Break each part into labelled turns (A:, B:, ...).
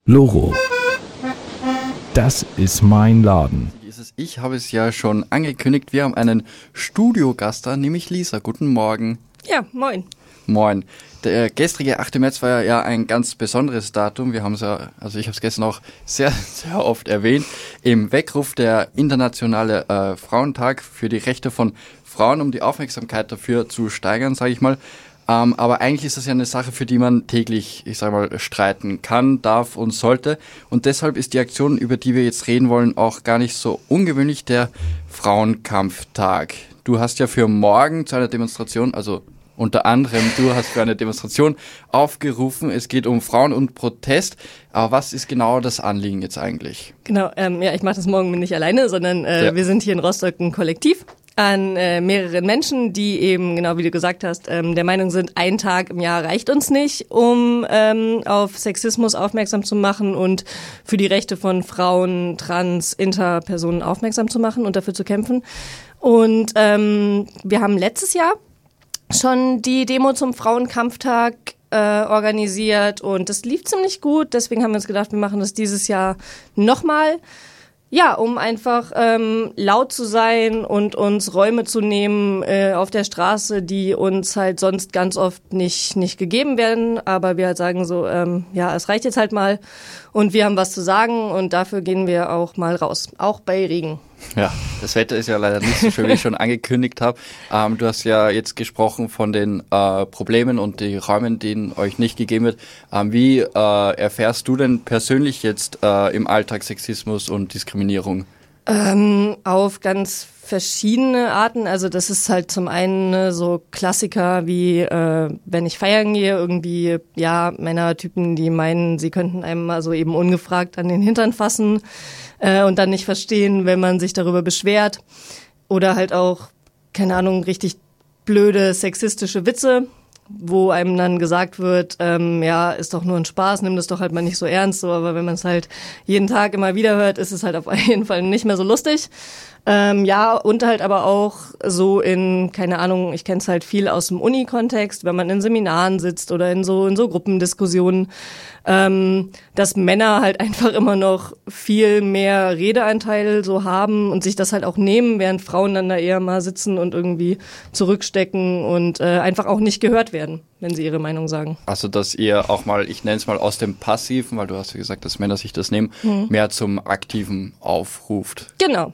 A: Loro, das ist mein Laden.
B: Ich habe es ja schon angekündigt, wir haben einen Studiogast da, nämlich Lisa. Guten Morgen.
C: Ja, moin.
B: Moin. Der gestrige 8. März war ja ein ganz besonderes Datum. Wir haben es ja, also ich habe es gestern auch sehr, sehr oft erwähnt, im Weckruf der internationale Frauentag für die Rechte von Frauen, um die Aufmerksamkeit dafür zu steigern, sage ich mal. Aber eigentlich ist das ja eine Sache, für die man täglich, ich sage mal, streiten kann, darf und sollte. Und deshalb ist die Aktion, über die wir jetzt reden wollen, auch gar nicht so ungewöhnlich, der Frauenkampftag. Du hast ja für morgen zu einer Demonstration, also unter anderem, du hast für eine Demonstration aufgerufen. Es geht um Frauen und Protest. Aber was ist genau das Anliegen jetzt eigentlich?
C: Genau, ich mache das morgen nicht alleine, sondern wir sind hier in Rostock ein Kollektiv an mehreren Menschen, die eben, genau wie du gesagt hast, der Meinung sind, ein Tag im Jahr reicht uns nicht, um auf Sexismus aufmerksam zu machen und für die Rechte von Frauen, Trans, Interpersonen aufmerksam zu machen und dafür zu kämpfen. Und wir haben letztes Jahr schon die Demo zum Frauenkampftag organisiert und das lief ziemlich gut. Deswegen haben wir uns gedacht, wir machen das dieses Jahr nochmal. Ja, um einfach laut zu sein und uns Räume zu nehmen auf der Straße, die uns halt sonst ganz oft nicht gegeben werden. Aber wir halt sagen so, es reicht jetzt halt mal und wir haben was zu sagen und dafür gehen wir auch mal raus, auch bei Regen.
B: Ja, das Wetter ist ja leider nicht so schön, wie ich schon angekündigt habe. Du hast ja jetzt gesprochen von den Problemen und die Räumen, denen euch nicht gegeben wird. Wie erfährst du denn persönlich jetzt im Alltag Sexismus und Diskriminierung?
C: Auf ganz verschiedene Arten. Also das ist halt zum einen so Klassiker wie, wenn ich feiern gehe, irgendwie, ja, Männertypen, die meinen, sie könnten einem mal so eben ungefragt an den Hintern fassen und dann nicht verstehen, wenn man sich darüber beschwert. Oder halt auch, keine Ahnung, richtig blöde sexistische Witze, wo einem dann gesagt wird, ist doch nur ein Spaß, nimm das doch halt mal nicht so ernst, so, aber wenn man es halt jeden Tag immer wieder hört, ist es halt auf jeden Fall nicht mehr so lustig. Und halt aber auch so in, keine Ahnung, ich kenne es halt viel aus dem Uni-Kontext, wenn man in Seminaren sitzt oder in so Gruppendiskussionen, dass Männer halt einfach immer noch viel mehr Redeanteil so haben und sich das halt auch nehmen, während Frauen dann da eher mal sitzen und irgendwie zurückstecken und einfach auch nicht gehört werden, wenn sie ihre Meinung sagen.
B: Also, dass ihr auch mal, ich nenne es mal aus dem Passiven, weil du hast ja gesagt, dass Männer sich das nehmen, mehr zum Aktiven aufruft.
C: Genau.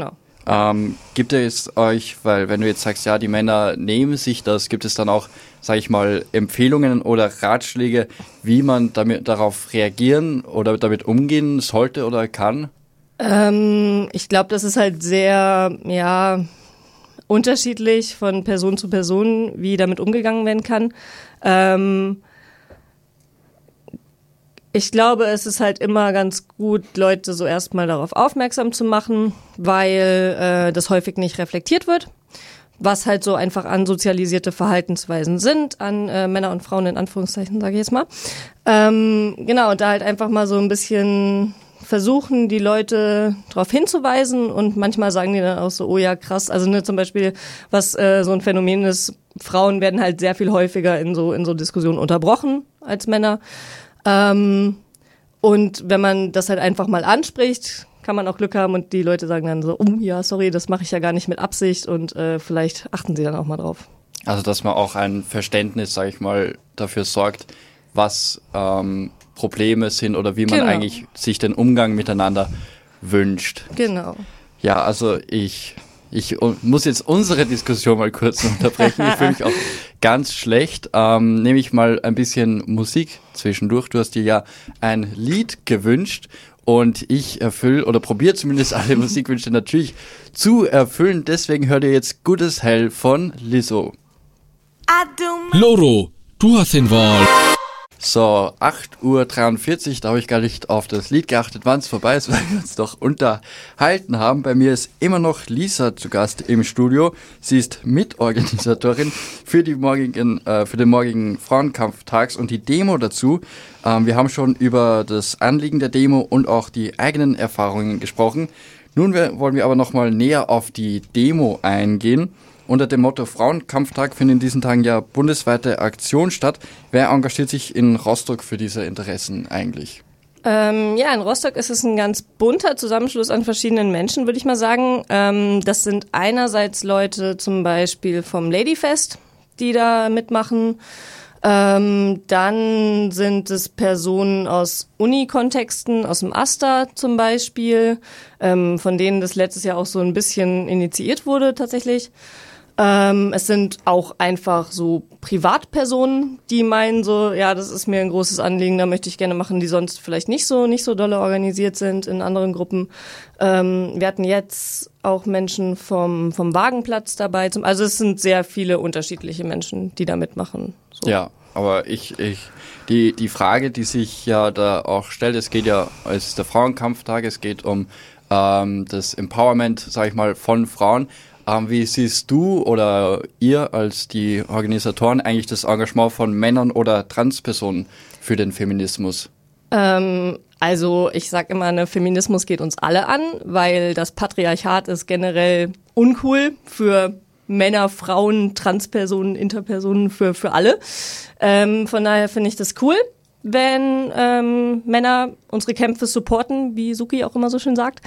B: Gibt es euch, weil wenn du jetzt sagst, ja, die Männer nehmen sich das, gibt es dann auch, sage ich mal, Empfehlungen oder Ratschläge, wie man darauf reagieren oder damit umgehen sollte oder kann?
C: Ich glaube, das ist halt sehr, unterschiedlich von Person zu Person, wie damit umgegangen werden kann. Ich glaube, es ist halt immer ganz gut, Leute so erstmal darauf aufmerksam zu machen, weil das häufig nicht reflektiert wird, was halt so einfach ansozialisierte Verhaltensweisen sind, an Männer und Frauen in Anführungszeichen, sage ich jetzt mal. Und da halt einfach mal so ein bisschen versuchen, die Leute darauf hinzuweisen und manchmal sagen die dann auch so, oh ja, krass, also zum Beispiel, was so ein Phänomen ist, Frauen werden halt sehr viel häufiger in so Diskussionen unterbrochen als Männer. Und wenn man das halt einfach mal anspricht, kann man auch Glück haben und die Leute sagen dann so, oh ja, sorry, das mache ich ja gar nicht mit Absicht und vielleicht achten sie dann auch mal drauf.
B: Also, dass man auch ein Verständnis, sage ich mal, dafür sorgt, was Probleme sind oder wie man eigentlich sich den Umgang miteinander wünscht.
C: Genau.
B: Ja, also ich muss jetzt unsere Diskussion mal kurz unterbrechen. Ich fühle mich auch ganz schlecht. Nehme ich mal ein bisschen Musik zwischendurch. Du hast dir ja ein Lied gewünscht und ich erfülle oder probiere zumindest alle Musikwünsche natürlich zu erfüllen. Deswegen hört ihr jetzt Good as Hell von Lizzo.
A: Loro, du hast den Wahl.
B: So, 8:43 Uhr, da habe ich gar nicht auf das Lied geachtet, wann es vorbei ist, weil wir uns doch unterhalten haben. Bei mir ist immer noch Lisa zu Gast im Studio. Sie ist Mitorganisatorin für den morgigen Frauenkampftags und die Demo dazu. Wir haben schon über das Anliegen der Demo und auch die eigenen Erfahrungen gesprochen. Nun wollen wir aber nochmal näher auf die Demo eingehen. Unter dem Motto Frauenkampftag finden in diesen Tagen ja bundesweite Aktionen statt. Wer engagiert sich in Rostock für diese Interessen eigentlich?
C: Ja, in Rostock ist es ein ganz bunter Zusammenschluss an verschiedenen Menschen, würde ich mal sagen. Das sind einerseits Leute zum Beispiel vom Ladyfest, die da mitmachen. Dann sind es Personen aus Uni-Kontexten, aus dem AStA zum Beispiel, von denen das letztes Jahr auch so ein bisschen initiiert wurde tatsächlich. Es sind auch einfach so Privatpersonen, die meinen so, ja, das ist mir ein großes Anliegen, da möchte ich gerne machen, die sonst vielleicht nicht so dolle organisiert sind in anderen Gruppen. Wir hatten jetzt auch Menschen vom Wagenplatz dabei. Also es sind sehr viele unterschiedliche Menschen, die da mitmachen. So.
B: Ja, aber die Frage, die sich ja da auch stellt, es geht ja, es ist der Frauenkampftag, es geht um das Empowerment, sag ich mal, von Frauen. Wie siehst du oder ihr als die Organisatoren eigentlich das Engagement von Männern oder Transpersonen für den Feminismus?
C: Also ich sag immer, ne, Feminismus geht uns alle an, weil das Patriarchat ist generell uncool für Männer, Frauen, Transpersonen, Interpersonen, für alle. Von daher finde ich das cool, wenn Männer unsere Kämpfe supporten, wie Suki auch immer so schön sagt.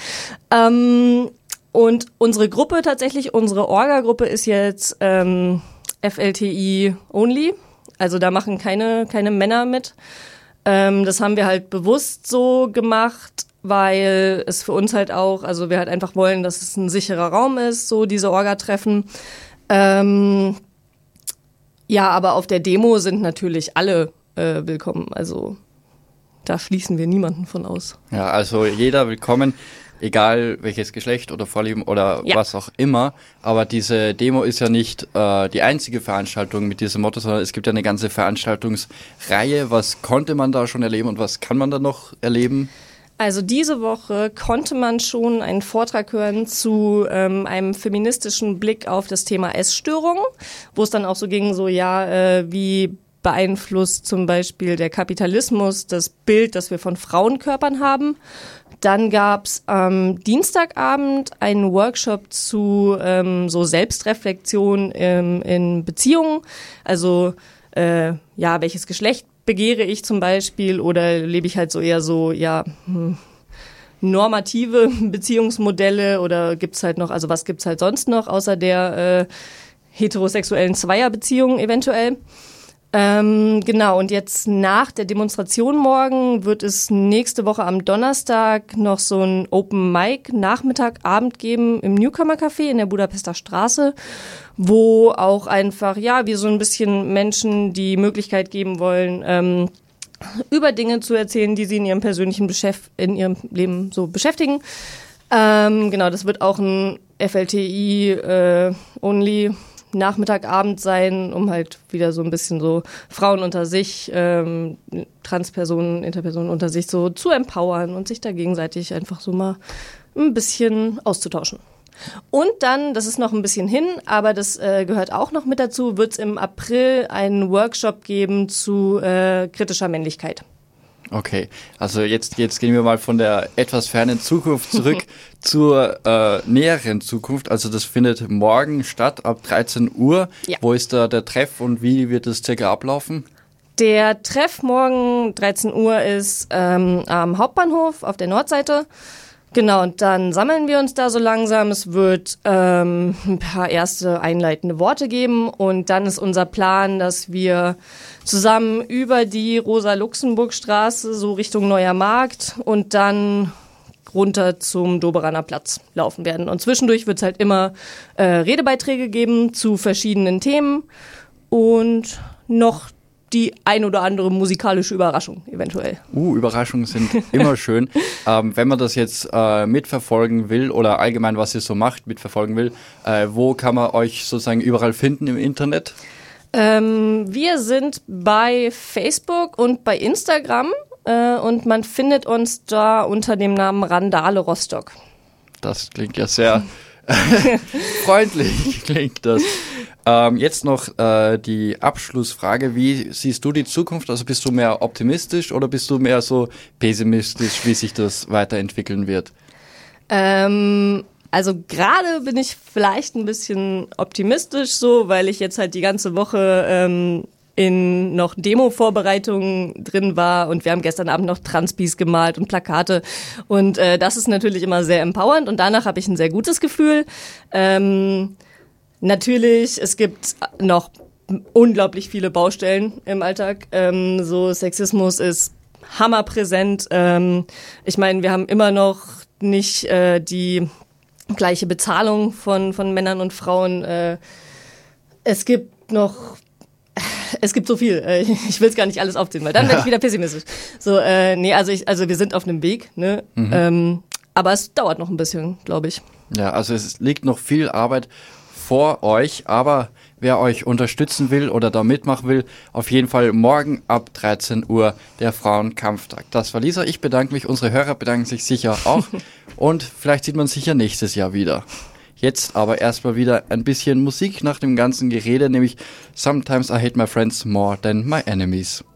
C: Und unsere Gruppe tatsächlich, unsere Orga-Gruppe ist jetzt FLTI only. Also da machen keine Männer mit. Das haben wir halt bewusst so gemacht, weil es für uns halt auch, also wir halt einfach wollen, dass es ein sicherer Raum ist, so diese Orga-Treffen. Ja, aber auf der Demo sind natürlich alle willkommen. Also da schließen wir niemanden von aus.
B: Ja, also jeder willkommen. Egal welches Geschlecht oder Vorlieben oder was auch immer. Aber diese Demo ist ja nicht die einzige Veranstaltung mit diesem Motto, sondern es gibt ja eine ganze Veranstaltungsreihe. Was konnte man da schon erleben und was kann man da noch erleben?
C: Also diese Woche konnte man schon einen Vortrag hören zu einem feministischen Blick auf das Thema Essstörungen, wo es dann auch so ging, so wie beeinflusst zum Beispiel der Kapitalismus das Bild, das wir von Frauenkörpern haben. Dann gab's am Dienstagabend einen Workshop zu so Selbstreflexion in Beziehungen. Also welches Geschlecht begehre ich zum Beispiel oder lebe ich halt so eher so normative Beziehungsmodelle oder gibt's halt noch, also was gibt's halt sonst noch außer der heterosexuellen Zweierbeziehung eventuell. Genau, und jetzt nach der Demonstration morgen wird es nächste Woche am Donnerstag noch so ein Open Mic Nachmittag-Abend geben im Newcomer Café in der Budapester Straße, wo auch einfach, wir so ein bisschen Menschen die Möglichkeit geben wollen, über Dinge zu erzählen, die sie in ihrem in ihrem Leben so beschäftigen. Genau, das wird auch ein FLTI-only Nachmittagabend sein, um halt wieder so ein bisschen so Frauen unter sich, Transpersonen, Interpersonen unter sich so zu empowern und sich da gegenseitig einfach so mal ein bisschen auszutauschen. Und dann, das ist noch ein bisschen hin, aber das gehört auch noch mit dazu, wird es im April einen Workshop geben zu kritischer Männlichkeit.
B: Okay, also jetzt gehen wir mal von der etwas fernen Zukunft zurück zur näheren Zukunft. Also das findet morgen statt ab 13 Uhr. Ja. Wo ist da der Treff und wie wird es circa ablaufen?
C: Der Treff morgen 13 Uhr ist am Hauptbahnhof auf der Nordseite. Genau, und dann sammeln wir uns da so langsam. Es wird ein paar erste einleitende Worte geben und dann ist unser Plan, dass wir zusammen über die Rosa-Luxemburg-Straße so Richtung Neuer Markt und dann runter zum Doberaner Platz laufen werden. Und zwischendurch wird es halt immer Redebeiträge geben zu verschiedenen Themen und noch die ein oder andere musikalische Überraschung eventuell.
B: Überraschungen sind immer schön. Wenn man das jetzt mitverfolgen will oder allgemein, was ihr so macht, mitverfolgen will, wo kann man euch sozusagen überall finden im Internet?
C: Wir sind bei Facebook und bei Instagram und man findet uns da unter dem Namen Randale Rostock.
B: Das klingt ja sehr freundlich, klingt das. Jetzt noch die Abschlussfrage. Wie siehst du die Zukunft? Also bist du mehr optimistisch oder bist du mehr so pessimistisch, wie sich das weiterentwickeln wird?
C: Also gerade bin ich vielleicht ein bisschen optimistisch so, weil ich jetzt halt die ganze Woche in noch Demo-Vorbereitungen drin war und wir haben gestern Abend noch Transpis gemalt und Plakate und das ist natürlich immer sehr empowernd und danach habe ich ein sehr gutes Gefühl. Natürlich, es gibt noch unglaublich viele Baustellen im Alltag. So Sexismus ist hammerpräsent. Ich meine, wir haben immer noch nicht die gleiche Bezahlung von Männern und Frauen. Es gibt so viel. Ich will es gar nicht alles aufzählen, weil dann werde ich wieder pessimistisch. So, also wir sind auf einem Weg, ne? Aber es dauert noch ein bisschen, glaube ich.
B: Ja, also es liegt noch viel Arbeit vor euch, aber wer euch unterstützen will oder da mitmachen will, auf jeden Fall morgen ab 13 Uhr der Frauenkampftag. Das war Lisa, ich bedanke mich, unsere Hörer bedanken sich sicher auch und vielleicht sieht man sich ja nächstes Jahr wieder. Jetzt aber erstmal wieder ein bisschen Musik nach dem ganzen Gerede, nämlich Sometimes I Hate My Friends More Than My Enemies.